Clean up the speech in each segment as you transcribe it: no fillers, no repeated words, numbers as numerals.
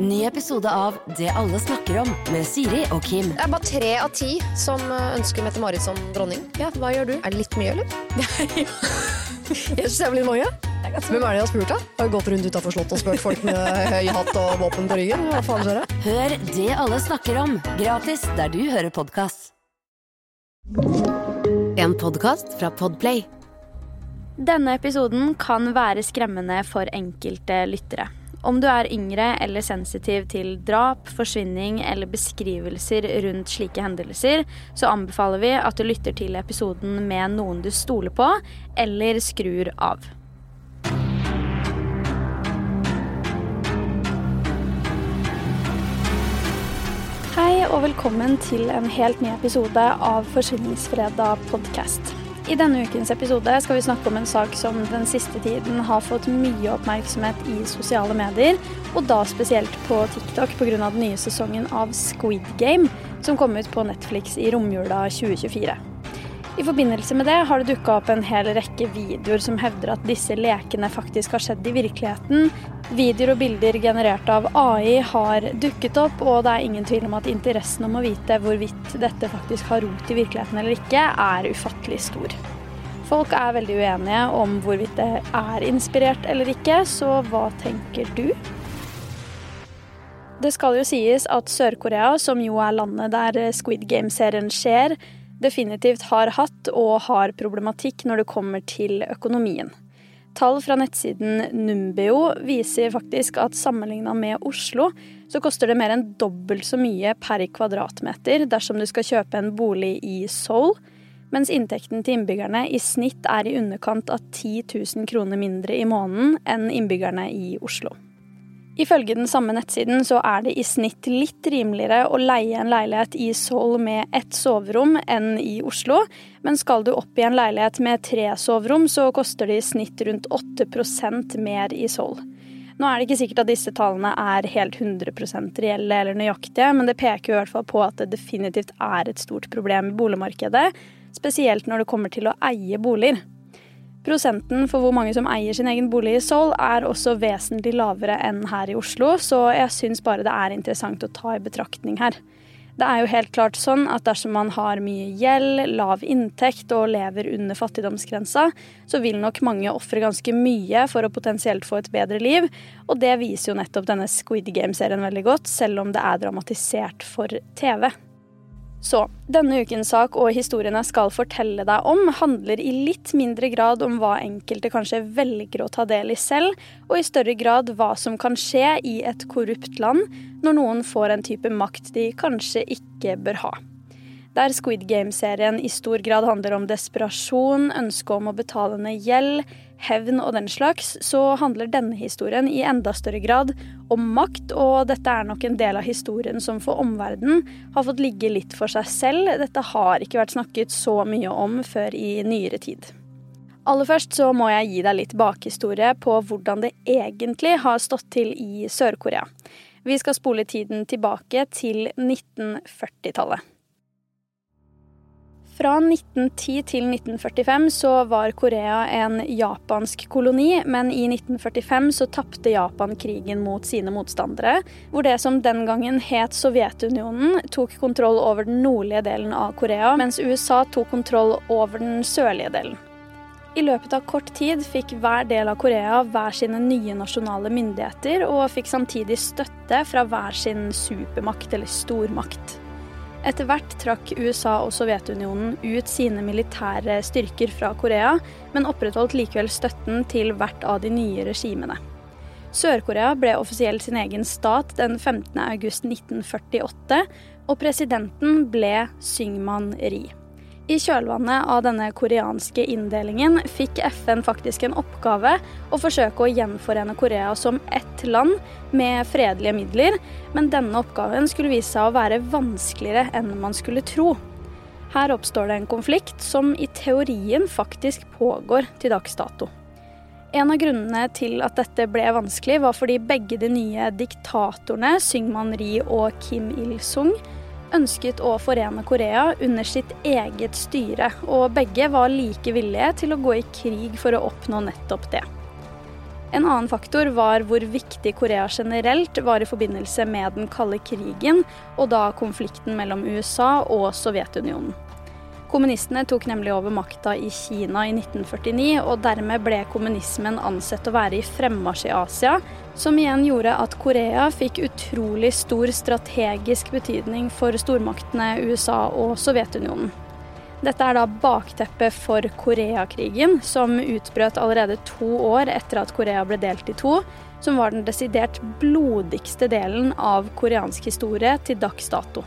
Ny episode av Det alle snakker om med Siri og Kim. Det bare 3 av 10 som ønsker Mette-Marit som dronning. Ja, hva gjør du? Det litt mye, eller? Jeg synes det litt mange. Hvem det jeg har spurt da? Har du gått rundt utenfor slottet og spurt folk med høy hatt og våpen på ryggen? Hva faen skjer det? Hør Det alle snakker om, gratis der du hører podcast. En podcast fra Podplay. Denne episoden kan være skremmende for enkelte lyttere. Om du yngre eller sensitiv til drap, forsvinning eller beskrivelser rundt slike hendelser, så anbefaler vi at du lytter til episoden med noen du stoler på, eller skrur av. Hei og velkommen til en helt ny episode av Forsvinningsfredag podcast. I denne ukens episode skal vi snakke om en sak som den siste tiden har fått mye oppmerksomhet i sosiale medier, og da spesielt på TikTok på grunn av den nye sesongen av Squid Game, som kom ut på Netflix i romjula 2024. I forbindelse med det har det dukket opp en hel rekke videoer som hevder at disse lekene faktisk har skjedd i virkeligheten. Videoer og bilder generert av AI har dukket opp, og det ingen tvil om at interessen om å vite hvorvidt dette faktisk har rot i virkeligheten eller ikke, ufattelig stor. Folk veldig uenige om hvorvidt det inspirert eller ikke, så hva tenker du? Det skal jo sies at Sør-Korea, som jo landet der Squid Game-serien skjer, definitivt har hatt og har problematikk når det kommer til økonomien. Tall fra nettsiden Numbeo viser faktisk at sammenlignet med Oslo, så koster det mer enn dobbelt så mye per kvadratmeter dersom du skal kjøpe en bolig i Seoul, mens inntekten til innbyggerne i snitt i underkant av 10 000 kroner mindre i måneden enn innbyggerne i Oslo. Ifølge den samme nettsiden så det i snitt litt rimeligere å leie en leilighet i Seoul med 1 soverom enn i Oslo, men skal du opp i en leilighet med 3 soverom så koster det i snitt rundt 8% mer i Seoul. Nå det ikke sikkert at disse tallene helt 100% reelle eller nøyaktige, men det peker jo i hvert fall på at det definitivt et stort problem i boligmarkedet, spesielt når det kommer til å eie boliger. Prosenten for hvor mange som eier sin egen bolig i Seoul også vesentlig lavere enn her i Oslo, så jeg synes bare det interessant å ta i betraktning her. Det jo helt klart sånn at dersom man har mye gjeld, lav inntekt og lever under fattigdomsgrensa, så vil nok mange offre ganske mye for å potensielt få et bedre liv, og det viser jo nettopp denne Squid Game-serien veldig godt, selv om det dramatisert for TV. Så, denne ukens sak og historiene jeg skal fortelle deg om handler i litt mindre grad om hva enkelte kanskje velger å ta del i selv, og i større grad hva som kan skje i et korrupt land når noen får en type makt de kanskje ikke bør ha. Der Squid Game-serien i stor grad handler om desperasjon, ønske om å betale ned gjeld, hevn og den slags, så handler denne historien i enda større grad om makt, og dette nok en del av historien som for omverdenen har fått ligge litt for seg selv. Dette har ikke vært snakket så mye om før i nyere tid. Aller først så må jeg gi deg litt bakhistorie på hvordan det egentlig har stått til i Sør-Korea. Vi skal spole tiden tilbake til 1940-tallet. Fra 1910 til 1945 så var Korea en japansk koloni, men i 1945 så tappte Japan krigen mot sine motstandere, hvor det som den gangen het Sovjetunionen tok kontroll over den nordlige delen av Korea, mens USA tok kontroll over den sørlige delen. I løpet av kort tid fikk hver del av Korea hver sine nye nasjonale myndigheter, og fikk samtidig støtte fra hver sin supermakt eller stormakt. Etter hvert trakk USA og Sovjetunionen ut sine militære styrker fra Korea, men opprettholdt likevel støtten til hvert av de nye regimene. Sør-Korea ble offisielt sin egen stat den 15. august 1948, og presidenten ble Syngman Rhee. I kjølvannet av denne koreanske inndelingen fikk FN faktisk en oppgave å forsøke å gjenforene Korea som ett land med fredelige midler, men denne oppgaven skulle vise seg å være vanskeligere enn man skulle tro. Her oppstår det en konflikt som i teorien faktisk pågår til dags dato. En av grunnene til at dette ble vanskelig var fordi begge de nye diktatorene, Syngman Rhee og Kim Il-sung, ønsket å forene Korea under sitt eget styre, og begge var like villige til å gå i krig for å oppnå nettopp det. En annen faktor var hvor viktig Korea generelt var i forbindelse med den kalde krigen, og da konflikten mellom USA og Sovjetunionen. Kommunistene tok nemlig over makta i Kina i 1949, og dermed ble kommunismen ansett å være i fremmarsj i Asia, som igjen gjorde at Korea fikk utrolig stor strategisk betydning for stormaktene USA og Sovjetunionen. Dette da bakteppet for Koreakrigen, som utbrøt allerede 2 år etter at Korea ble delt i 2, som var den desidert blodigste delen av koreansk historie til dags dato.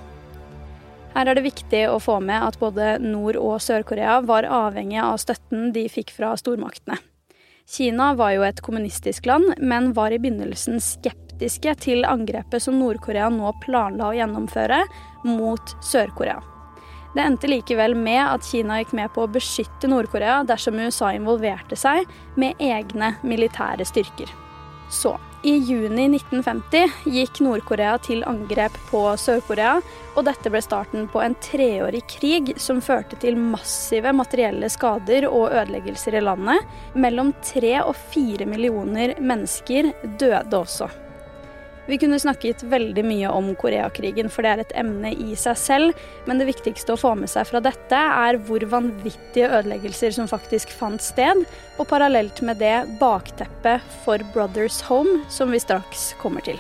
Her det viktig å få med at både Nord- og Sør-Korea var avhengige av støtten de fikk fra stormaktene. Kina var jo et kommunistisk land, men var i begynnelsen skeptiske til angrepet som Nord-Korea nå planla å gjennomføre mot Sør-Korea. Det endte likevel med at Kina gikk med på å beskytte Nord-Korea dersom USA involverte seg med egne militære styrker. Så, i juni 1950 gikk Nord-Korea til angrep på Sør-Korea, og dette ble starten på en 3-årig krig som førte til massive materielle skader og ødeleggelser i landet. Mellom 3 og 4 millioner mennesker døde også. Vi kunne snakket veldig mye om Koreakrigen, for det et emne i seg selv, men det viktigste å få med seg fra dette hvor vanvittige ødeleggelser som faktisk fant sted, og parallelt med det bakteppet for Brothers Home, som vi straks kommer til.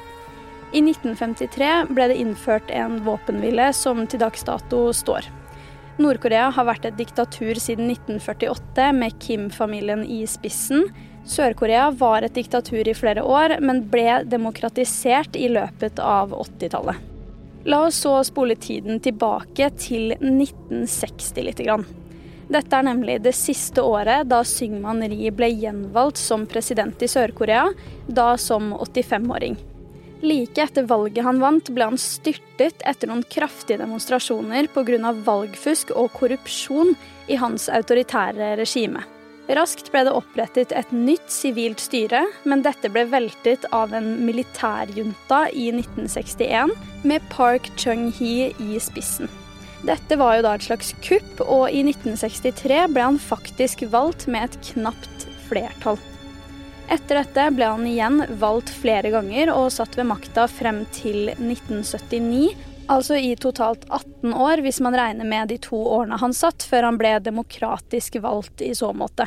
I 1953 ble det innført en våpenhvile som til dags dato står. Nord-Korea har vært et diktatur siden 1948 med Kim-familien i spissen. Sør-Korea var et diktatur i flere år, men ble demokratisert i løpet av 80-tallet. La oss så spole tiden tilbake til 1960 litt grann. Dette nemlig det siste året da Syngman Rhee ble gjenvalgt som president i Sør-Korea, da som 85-åring. Like etter valget han vant, ble han styrtet etter noen kraftige demonstrasjoner på grunn av valgfusk og korrupsjon i hans autoritære regime. Raskt ble det opprettet et nytt sivilt styre, men dette ble veltet av en militærjunta i 1961 med Park Chung-hee i spissen. Dette var jo da et slags kupp, og i 1963 ble han faktisk valgt med et knapt flertall. Etter dette ble han igjen valgt flere ganger og satt ved makta frem til 1979, altså i totalt 18 år hvis man regner med de 2 årene han satt før han ble demokratisk valgt i så måte.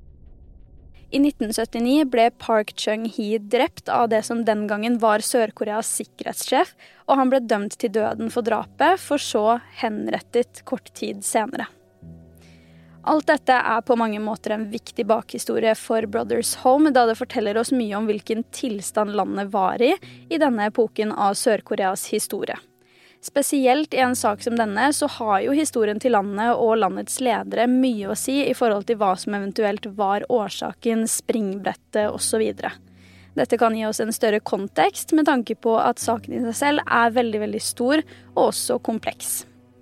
I 1979 ble Park Chung-hee drept av det som den gangen var Sør-Koreas sikkerhetssjef, og han ble dømt til døden for drapet, for så henrettet kort tid senere. Alt dette på mange måter en viktig bakhistorie for Brothers Home, da det forteller oss mye om hvilken tilstand landet var i denne epoken av Sør-Koreas historie. Spesielt i en sak som denne, så har jo historien til landet og landets ledere mye å si i forhold til hva som eventuelt var årsaken, springbrettet og så videre. Dette kan gi oss en større kontekst med tanke på at saken i seg selv veldig, veldig stor og også kompleks.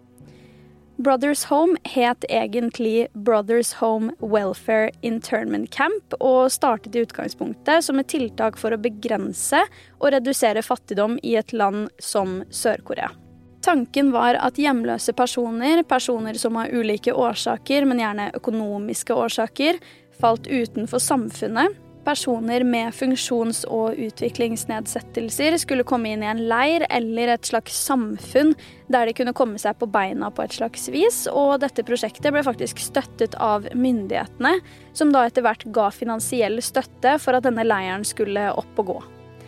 Brothers Home het egentlig Brothers Home Welfare Internment Camp og startet i utgangspunktet som et tiltak for å begrense og redusere fattigdom i et land som Sør-Korea. Tanken var at hjemløse personer som av ulike årsaker, men gjerne økonomiske årsaker, falt utenfor samfunnet. Personer med funksjons- og utviklingsnedsettelser skulle komme inn i en leir eller et slags samfunn der de kunne komme seg på beina på et slags vis, og dette prosjektet ble faktisk støttet av myndighetene, som da etter hvert ga finansiell støtte for at denne leiren skulle opp og gå.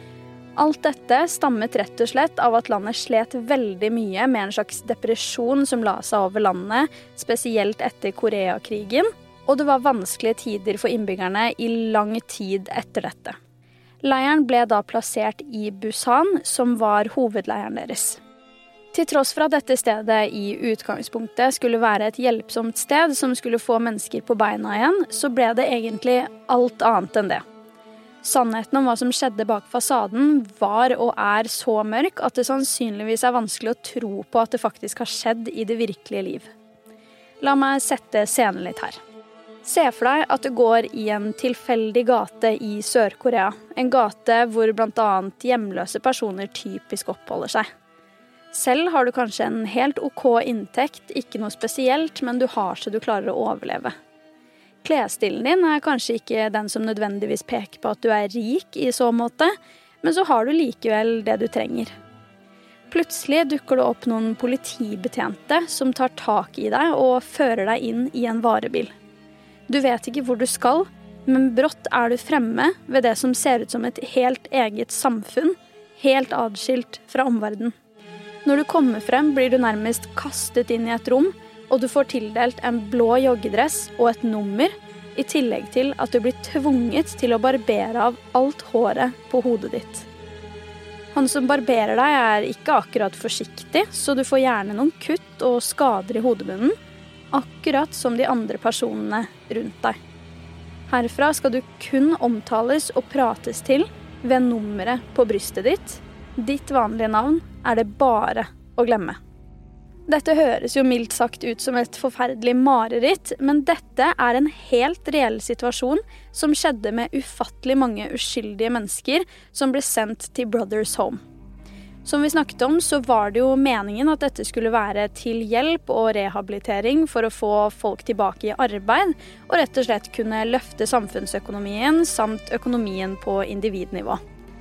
Alt dette stammet rett og slett av at landet slet veldig mye med en slags depresjon som la seg over landet, spesielt etter Koreakrigen, og det var vanskelige tider for innbyggerne i lang tid etter dette. Leiren ble da plassert i Busan, som var hovedleiren deres. Til tross for at dette stedet i utgangspunktet skulle være et hjelpsomt sted som skulle få mennesker på beina igjen, så ble det egentlig alt annet enn det. Sannheten om hva som skjedde bak fasaden var og så mørk at det sannsynligvis vanskelig å tro på at det faktisk har skjedd i det virkelige liv. La meg sette scenen litt her. Se for deg at du går i en tilfeldig gate i Sør-Korea, en gate hvor blant annet hjemløse personer typisk oppholder seg. Selv har du kanskje en helt ok inntekt, ikke noe spesielt, men du har så du klarer å overleve. Klesstilen din kanskje ikke den som nødvendigvis peker på at du rik I så måte, men så har du likevel det du trenger. Plutselig dukker det opp noen politibetjente som tar tak I deg og fører deg inn I en varebil. Du vet ikke hvor du skal, men brått du fremme ved det som ser ut som et helt eget samfunn, helt adskilt fra omverdenen. Når du kommer frem, blir du nærmest kastet inn I et rom, og du får tildelt en blå joggedress og et nummer, I tillegg til at du blir tvunget til å barbere av alt håret på hodet ditt. Han som barberer deg ikke akkurat forsiktig, så du får gjerne noen kutt og skader I hodebunnen, akkurat som de andre personene rundt deg. Herfra skal du kun omtales og prates til ved nummeret på brystet ditt. Ditt vanlige navn det bare å glemme. Dette høres jo mildt sagt ut som et forferdelig mareritt, men dette en helt reell situasjon som skjedde med ufattelig mange uskyldige mennesker som ble sendt til Brothers Home. Som vi snakket om, så var det jo meningen at dette skulle være til hjelp og rehabilitering for å få folk tilbake I arbeid, og rett og slett kunne løfte samfunnsøkonomien samt økonomien på individnivå.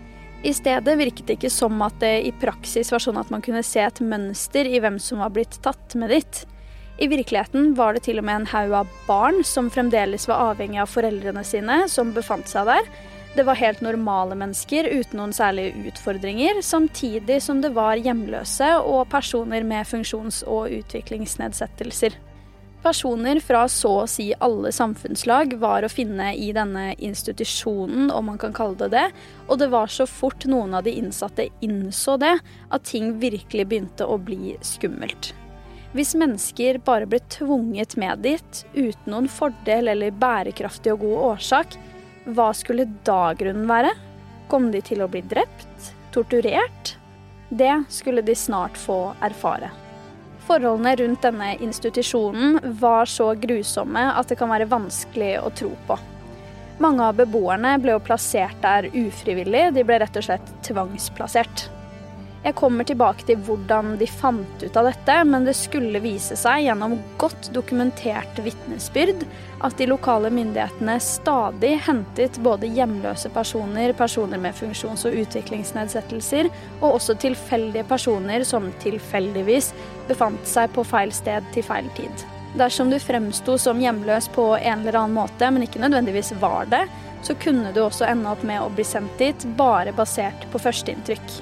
I stedet virket det ikke som at det I praksis var sånn at man kunne se et mønster I hvem som var blitt tatt med dit. I virkeligheten var det til og med en haug av barn som fremdeles var avhengig av foreldrene sine som befant seg der. Det var helt normale mennesker uten noen særlige utfordringer, samtidig som det var hjemløse og personer med funksjons- og utviklingsnedsettelser. Personer fra så å si alle samfunnslag var å finne I denne institusjonen, om man kan kalle det, og det var så fort noen av de innsatte innså det, at ting virkelig begynte å bli skummelt. Hvis mennesker bare ble tvunget med dit, uten noen fordel eller bærekraftig og god årsak, hva skulle da grunnen være? Kom de til å bli drept? Torturert? Det skulle de snart få erfare. Forholdene rundt denne institusjonen var så grusomme at det kan være vanskelig å tro på. Mange av beboerne ble jo plassert der ufrivillig, de ble rett og slett tvangsplassert. Jeg kommer tilbake til hvordan de fant ut av dette, men det skulle vise seg gjennom godt dokumentert vittnesbyrd at de lokale myndighetene stadig hentet både hjemløse personer, personer med funksjons- og utviklingsnedsettelser, og også tilfeldige personer som tilfeldigvis befant seg på feil sted til feil tid. Dersom du fremstod som hjemløs på en eller annen måte, men ikke nødvendigvis var det, så kunne du også ende opp med å bli sendt dit bare basert på førsteinntrykk.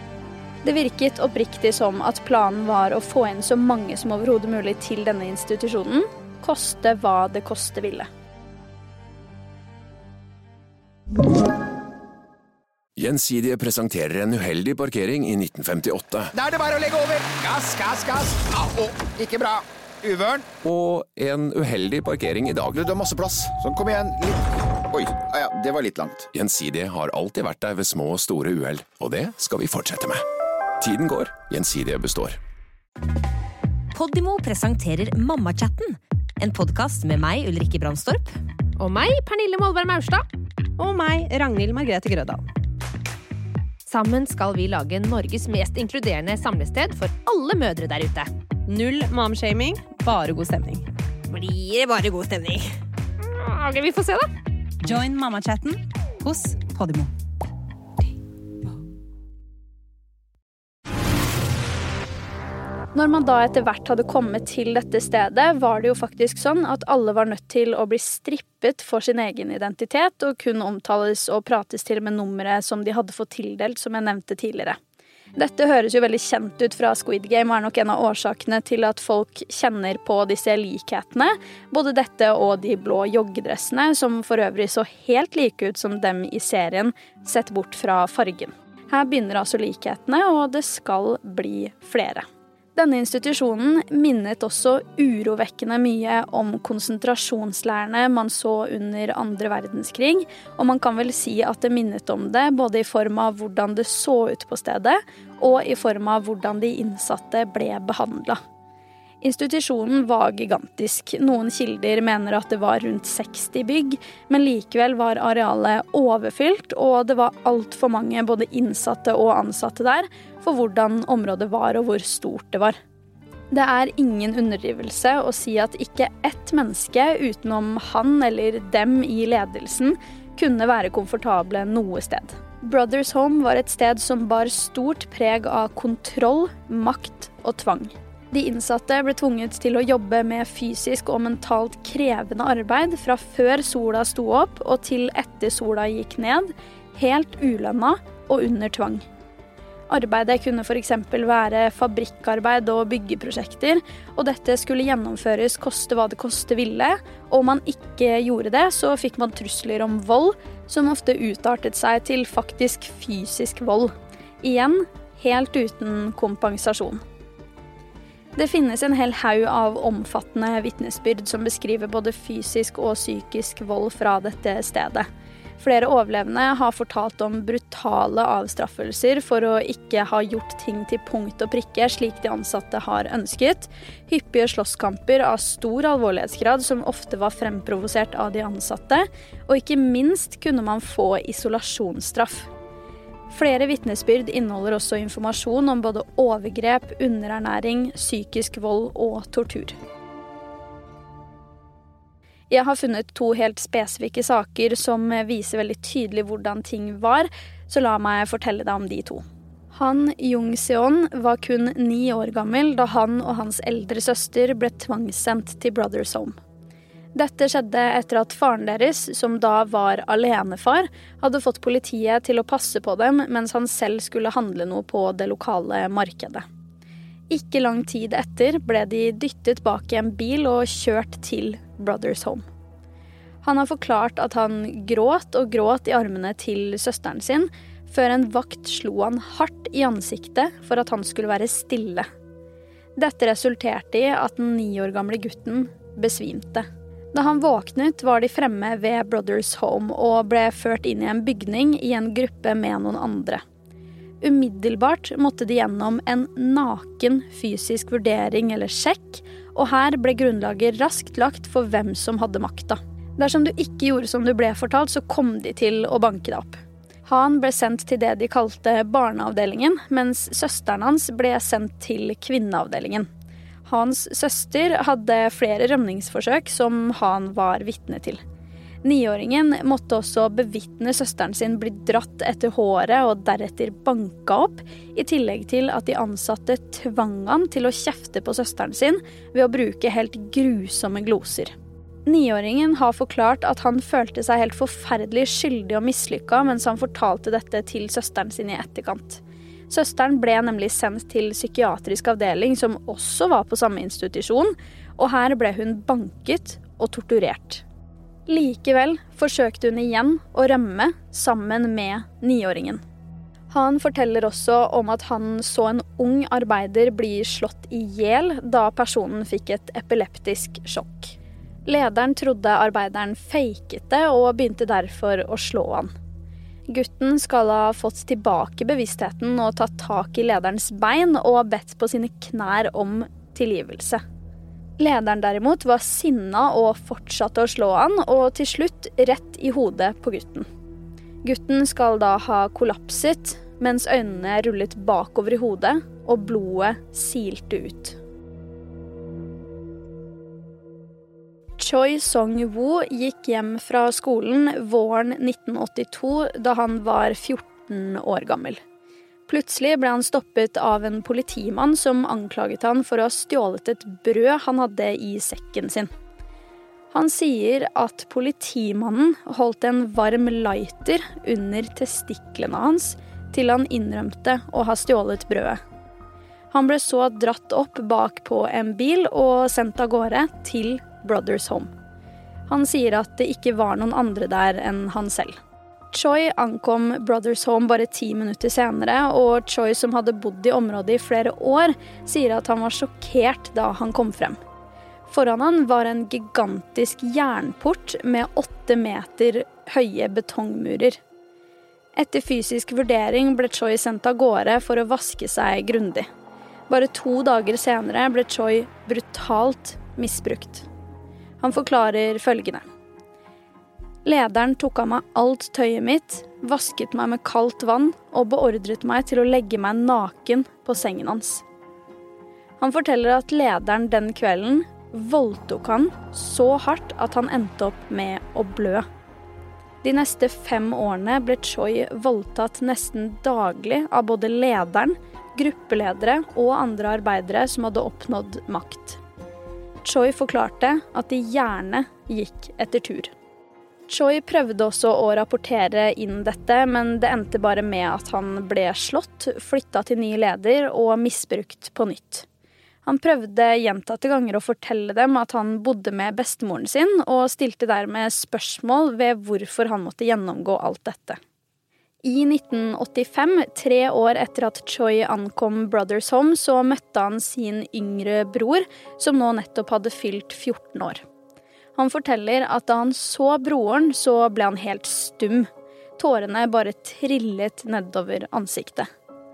Det virket oppriktig som at planen var å få inn så mange som overhodet mulig til denne institusjonen, koste hva det koste ville. Gjensidige presenterer en uheldig parkering I 1958. Da det bare å legge over. Gass, gass, gass. Ikke bra. Uvørn. Og en uheldig parkering I dag. Du har masse plass. Sånn, kom igjen. Oi, ja, det var litt langt. Gjensidige har alltid vært der ved små og store uheld, og det skal vi fortsette med. Tiden går, Gjensidige består. Podimo presenterer Mamma-chatten, en podcast med meg, Ulrikke Brandstorp. Og meg, Pernille Målberg Maurstad. Og meg, Ragnhild Margrethe Grødal. Sammen skal vi lage Norges mest inkluderende samlested for alle mødre der ute. Null mom-shaming, bare god stemning. Blir det bare god stemning? Ok, vi får se da. Join Mamma-chatten hos Podimo. Når man da etter hvert hadde kommet til dette stedet, var det jo faktisk sånn at alle var nødt til å bli strippet for sin egen identitet og kun omtales og prates til med nummeret som de hadde fått tildelt, som jeg nevnte tidligere. Dette høres jo veldig kjent ut fra Squid Game og nok en av årsakene til at folk kjenner på disse likhetene, både dette og de blå joggedressene, som for øvrig så helt like ut som dem I serien, sett bort fra fargen. Her begynner altså likhetene, og det skal bli flere. Denne institusjonen minnet også urovekkende mye om konsentrasjonslærene man så under andre verdenskrig, og man kan vel si at det minnet om det både I form av hvordan det så ut på stedet, og I form av hvordan de innsatte ble behandlet. Institusjonen var gigantisk. Noen kilder mener at det var rundt 60 bygg, men likevel var arealet overfylt, og det var alt for mange både innsatte og ansatte der, for hvordan området var og hvor stort det var. Det er ingen underdrivelse å si at ikke ett menneske utenom han eller dem i ledelsen kunne være komfortable noe sted. Brothers Home var et sted som bar stort preg av kontroll, makt og tvang. De innsatte ble tvunget til å jobbe med fysisk og mentalt krevende arbeid fra før sola sto opp og til etter sola gikk ned, helt ulønnet og under tvang. Arbeidet kunne for eksempel være fabrikkarbeid og byggeprosjekter, og dette skulle gjennomføres koste hva det koste ville, og om man ikke gjorde det, så fikk man trusler om vold, som ofte utartet seg til faktisk fysisk vold. Igjen, helt uten kompensasjon. Det finnes en hel haug av omfattende vitnesbyrd som beskriver både fysisk og psykisk vold fra dette stedet. Flere overlevende har fortalt om brutale avstraffelser for å ikke ha gjort ting til punkt og prikke slik de ansatte har ønsket, hyppige slåsskamper av stor alvorlighetsgrad som ofte var fremprovosert av de ansatte, og ikke minst kunne man få isolasjonsstraff. Flere vitnesbyrd inneholder også informasjon om både overgrep, underernæring, psykisk vold og tortur. Jeg har funnet 2 helt spesifikke saker som viser veldig tydelig hvordan ting var, så la meg fortelle deg om de 2. Han, Jung Seon, var kun 9 år gammel da han og hans eldre søster ble tvangssendt til Brothers Home. Dette skjedde etter at faren deres, som da var alenefar, hadde fått politiet til å passe på dem mens han selv skulle handle noe på det lokale markedet. Ikke lang tid etter ble de dyttet bak i en bil og kjørt til Brothers Home. Han har forklart at han gråt i armene til søsteren sin, før en vakt slo han hardt i ansiktet for at han skulle være stille. Dette resulterte i at den 9 år gamle gutten besvimte. Da han våknet var de fremme ved Brothers Home og ble ført inn i en bygning i en gruppe med noen andre. Umiddelbart måtte de gjennom en naken fysisk vurdering eller sjekk, og her ble grunnlaget raskt lagt for hvem som hadde makta. Dersom du ikke gjorde som du ble fortalt, så kom de til å banke deg opp. Han ble sendt til det de kalte barneavdelingen, mens søsteren hans ble sendt til kvinneavdelingen. Hans søster hadde flere rømningsforsøk som han var vitne til. 9-åringen måtte også bevitne søsteren sin bli dratt etter håret og deretter banka opp, i tillegg til at de ansatte tvang han til å kjefte på søsteren sin ved å bruke helt grusomme gloser. 9-åringen har forklart at han følte seg helt forferdelig skyldig og mislykket mens han fortalte dette til søsteren sin i etterkant. Søsteren ble nemlig sendt til psykiatrisk avdeling som også var på samme institusjon, og her ble hun banket og torturert. Likevel forsøkte hun igjen å rømme sammen med 9-åringen. Han forteller også om at han så en ung arbeider bli slått i hjel da personen fikk et epileptisk sjokk. Lederen trodde arbeideren faket det og begynte derfor å slå han. Gutten skal ha fått tilbake bevisstheten og tatt tak i lederens bein og bedt på sine knær om tilgivelse. Lederen derimot var sinna og fortsatte å slå han, og til slutt rett i hodet på gutten. Gutten skal da ha kollapset, mens øynene rullet bakover i hodet, og blodet silte ut. Choi Song-woo gikk hjem fra skolen våren 1982 da han var 14 år gammel. Plutselig ble han stoppet av en politimann som anklaget han for å ha stjålet et brød han hadde i sekken sin. Han sier at politimannen holdt en varm lighter under testiklene hans til han innrømte å ha stjålet brødet. Han ble så dratt opp bak på en bil og sendt av gårde til Brothers Home. Han sier at det ikke var noen andre der enn han selv. Choi ankom Brothers Home bare 10 minutter senere, og Choi, som hadde bodd i området i flere år, sier at han var sjokkert da han kom frem. Foran han var en gigantisk jernport med 8 meter høye betongmurer. Etter fysisk vurdering ble Choi sendt av gårde for å vaske seg grundig. Bare 2 dager senere ble Choi brutalt misbrukt. Han forklarer følgende. Lederen tok av meg alt tøyet mitt, vasket meg med kaldt vann og beordret meg til å legge meg naken på sengen hans. Han forteller at lederen den kvelden voldtok han så hardt at han endte opp med å blø. De neste 5 årene ble Choi voldtatt nesten daglig av både lederen, gruppeledere og andre arbeidere som hadde oppnådd makt. Choi forklarte at de gjerne gikk etter tur. Choi prøvde også å rapportere inn dette, men det endte bare med at han ble slått, flyttet til ny leder og misbrukt på nytt. Han prøvde gjentatte ganger å fortelle dem at han bodde med bestemoren sin, og stilte dermed spørsmål ved hvorfor han måtte gjennomgå alt dette. I 1985, 3 år etter at Choi ankom Brothers Home, så møtte han sin yngre bror, som nå nettopp hadde fylt 14 år. Han forteller at da han så broren, så ble han helt stum. Tårene bare trillet nedover ansiktet.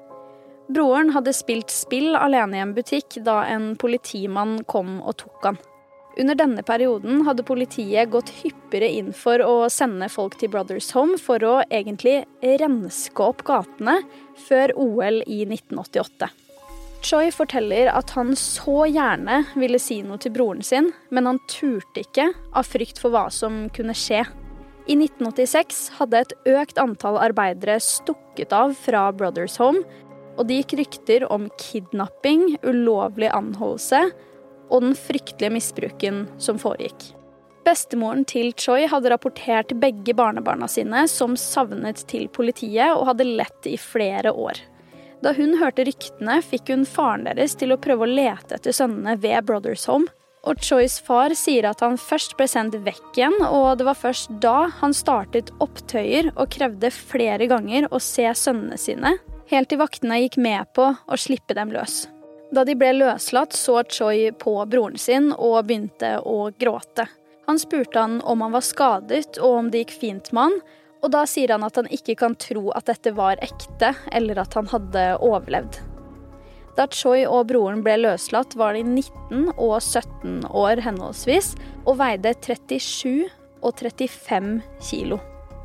Broren hadde spilt spill alene i en butikk da en politimann kom og tok han. Under denne perioden hadde politiet gått hyppigere inn for å sende folk til Brothers Home for å egentlig renske opp gatene før OL i 1988. Choi forteller at han så gjerne ville si noe til broren sin, men han turte ikke av frykt for hva som kunne skje. I 1986 hadde et økt antall arbeidere stukket av fra Brothers Home, og det gikk rykter om kidnapping, ulovlig anholdelse og den fryktelige misbruken som foregikk. Bestemoren til Choi hadde rapportert begge barnebarna sine som savnet til politiet og hadde lett i flere år. Da hun hørte ryktene, fikk hun faren deres til å prøve å lete etter sønnene ved Brothers Home. Og Chois far sier at han først ble sendt vekk igjen, og det var først da han startet opptøyer og krevde flere ganger å se sønnene sine, helt til vaktene gikk med på å slippe dem løs. Da de ble løslatt, så Choi på broren sin og begynte å gråte. Han spurte han om han var skadet og om det gikk fint med han, og da sier han at han ikke kan tro at dette var ekte eller at han hadde overlevd. Da Choi og broren ble løslatt var de 19 og 17 år henholdsvis og veide 37 og 35 kilo.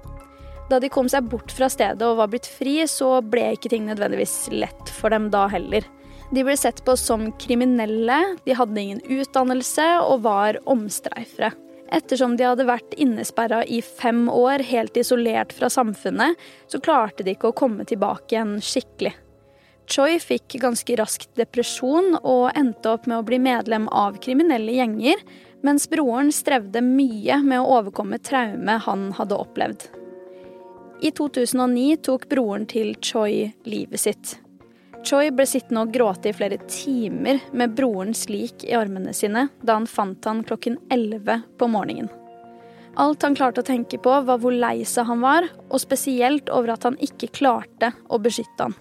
Da de kom seg bort fra stedet og var blitt fri, så ble ikke ting nødvendigvis lett for dem da heller. De ble sett på som kriminelle, de hadde ingen utdannelse og var omstreifere. Ettersom de hadde vært innesperret i 5 år, helt isolert fra samfunnet, så klarte de ikke å komme tilbake igjen skikkelig. Choi fikk ganske raskt depresjon og endte opp med å bli medlem av kriminelle gjenger, mens broren strevde mye med å overkomme traume han hadde opplevd. I 2009 tok broren til Choi livet sitt. Choi ble sittende og gråte i flere timer med brorens lik i armene sine da han fant han klokken 11 på morgenen. Alt han klarte å tenke på var hvor lei seg han var, og spesielt over at han ikke klarte å beskytte han.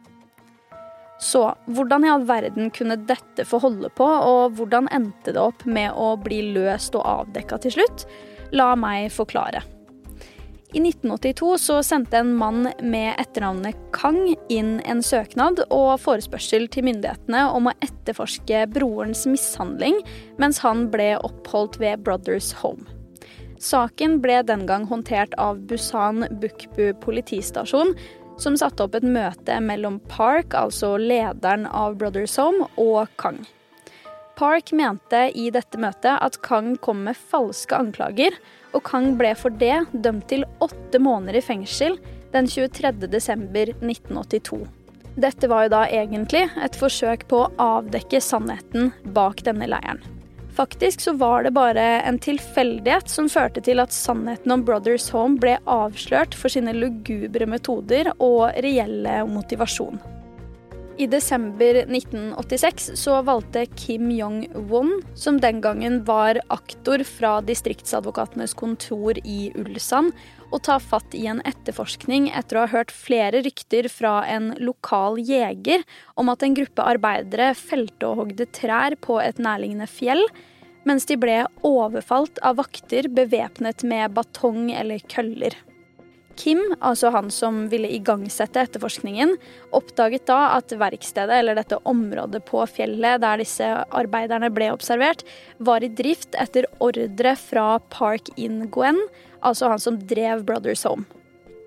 Så hvordan i all verden kunne dette få holde på, og hvordan endte det opp med å bli løst og avdekket til slutt? La meg forklare. I 1982 så sendte en mann med etternavnet Kang inn en søknad og forespørsel til myndighetene om å etterforske brorens mishandling mens han ble oppholdt ved Brothers Home. Saken ble den gang håndtert av Busan Bukbu politistasjon, som satte opp et møte mellom Park, altså lederen av Brothers Home, og Kang. Park mente i dette møtet at Kang kom med falske anklager, og Kang ble for det dømt til 8 måneder i fengsel den 23. desember 1982. Dette var jo da egentlig et forsøk på å avdekke sannheten bak denne leiren. Faktisk så var det bare en tilfeldighet som førte til at sannheten om Brothers Home ble avslørt for sine lugubre metoder og reelle motivasjon. I desember 1986 så valgte Kim Jong-won, som den gangen var aktor fra distriktsadvokatenes kontor i Ulsan, å ta fatt i en etterforskning etter å ha hørt flere rykter fra en lokal jeger om at en gruppe arbeidere felte og hogde trær på et nærliggende fjell, mens de ble overfalt av vakter bevæpnet med batong eller køller. Kim, altså han som ville igangsette etterforskningen, oppdaget da at verkstedet, eller dette området på fjellet der disse arbeiderne ble observert, var i drift etter ordre fra Park In-gwen, altså han som drev Brothers Home.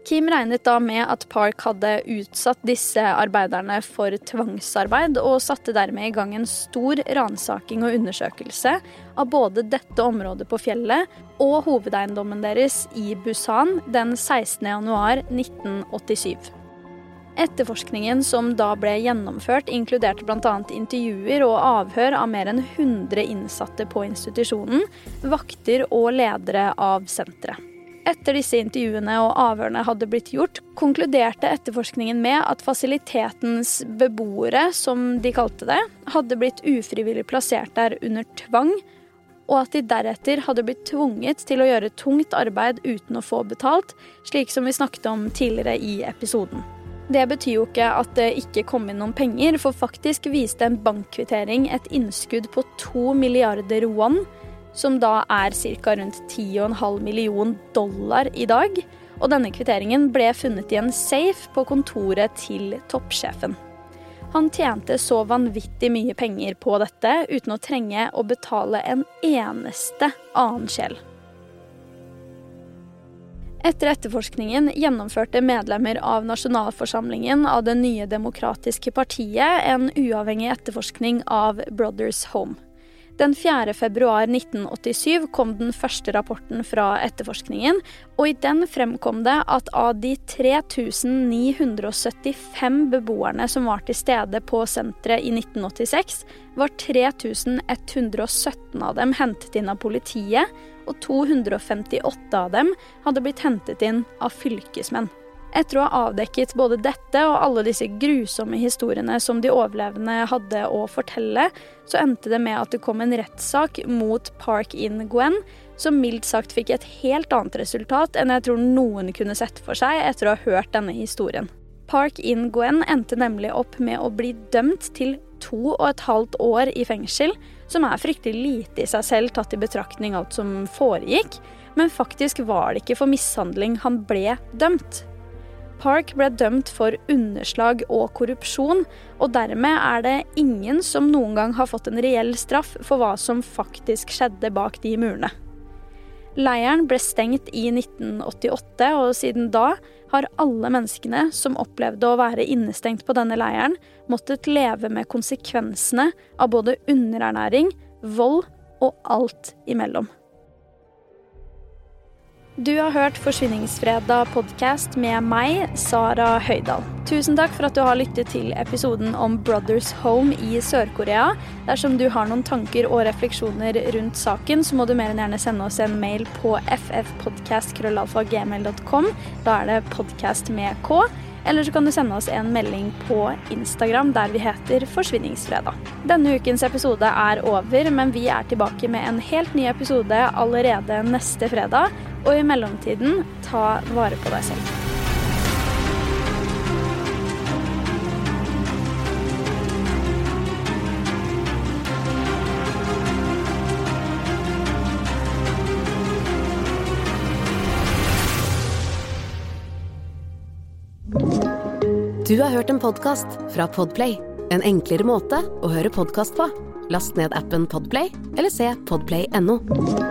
Kim regnet da med at Park hadde utsatt disse arbeiderne for tvangsarbeid og satte dermed i gang en stor ransaking og undersøkelse av både dette området på fjellet og hovedeiendommen deres i Busan den 16. januar 1987. Etterforskningen som da ble gjennomført inkluderte blant annet intervjuer og avhør av mer enn 100 innsatte på institusjonen, vakter og ledere av senteret. Etter disse intervjuene og avhørene hadde blitt gjort, konkluderte etterforskningen med at fasilitetens beboere, som de kalte det, hadde blitt ufrivillig plassert der under tvang, og at de deretter hadde blitt tvunget til å gjøre tungt arbeid uten å få betalt, slik som vi snakket om tidligere i episoden. Det betyr jo ikke at det ikke kom inn noen penger, for faktisk viste en bankkvittering et innskudd på 2 milliarder won, som da er ca. rundt 10,5 million dollar i dag, og denne kvitteringen ble funnet i en safe på kontoret til toppsjefen. Han tjente så vanvittig mye penger på dette, uten å trenge å betale en eneste annen sjel. Etter etterforskningen gjennomførte medlemmer av nasjonalforsamlingen av det nye demokratiske partiet en uavhengig etterforskning av Brothers Home. Den 4. februar 1987 kom den første rapporten fra etterforskningen, og i den fremkom det at av de 3975 beboerne som var til stede på senteret i 1986, var 3117 av dem hentet inn av politiet, og 258 av dem hadde blitt hentet inn av fylkesmenn. Etter å ha avdekket både dette og alle disse grusomme historiene som de overlevende hadde å fortelle, så endte det med at det kom en rettssak mot Park In-gwen, som mildt sagt fikk et helt annet resultat enn jeg tror noen kunne sett for seg etter å ha hørt denne historien. Park In-gwen endte nemlig opp med å bli dømt til 2,5 år i fengsel, som er fryktelig lite i seg selv tatt i betraktning alt som foregikk, men faktisk var det ikke for mishandling han ble dømt. Park ble dømt for underslag og korrupsjon, og dermed er det ingen som noen gang har fått en reell straff for hva som faktisk skjedde bak de murene. Leiren ble stengt i 1988, og siden da har alle menneskene som opplevde å være innestengt på denne leiren, måttet leve med konsekvensene av både underernæring, vold og alt imellom. Du har hørt Forsvinningsfredag podcast med meg, Sara Høydal. Tusen takk for at du har lyttet til episoden om Brothers Home i Sør-Korea. Dersom du har noen tanker og refleksjoner rundt saken, så må du mer enn gjerne sende oss en mail på ffpodcast@gmail.com. Da er det podcast med K. Eller så kan du sende oss en melding på Instagram der vi heter Forsvinningsfredag. Denne ukens episode er over, men vi er tilbake med en helt ny episode allerede neste fredag. Og i mellomtiden, ta vare på deg selv. Du har hørt en podcast fra Podplay. En enklere måte å høre podcast på. Last ned appen Podplay, eller se podplay.no.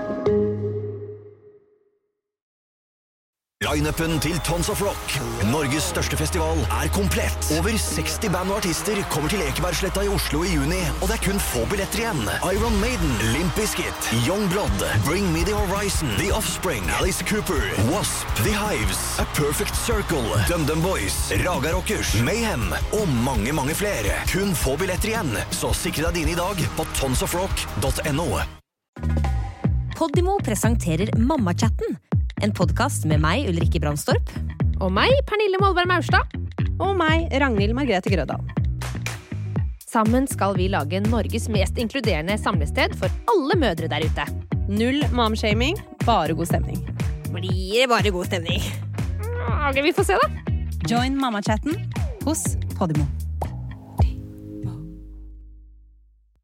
Line-upen til Tons of Rock, Norges største festival, er komplett. Over 60 band og artister kommer til Ekebergsletta i Oslo i juni, og det er kun få billetter igjen. Iron Maiden, Limp Bizkit, Youngblood, Bring Me The Horizon, The Offspring, Alice Cooper, Wasp, The Hives, A Perfect Circle, DumDum Boys, Raga Rockers, Mayhem og mange, mange flere. Kun få billetter igjen, så sikre deg dine i dag på tonsofrock.no. Podimo presenterer Mammachatten, en podcast med meg, Ulrikke Brandstorp. Og meg, Pernille Molberg Maurstad. Og meg, Ragnhild Margrethe Grødal. Sammen skal vi lage Norges mest inkluderende samlested for alle mødre der ute. Null momshaming, bare god stemning. Blir det bare god stemning? Ok, vi får se da. Join mammachatten hos Podimo.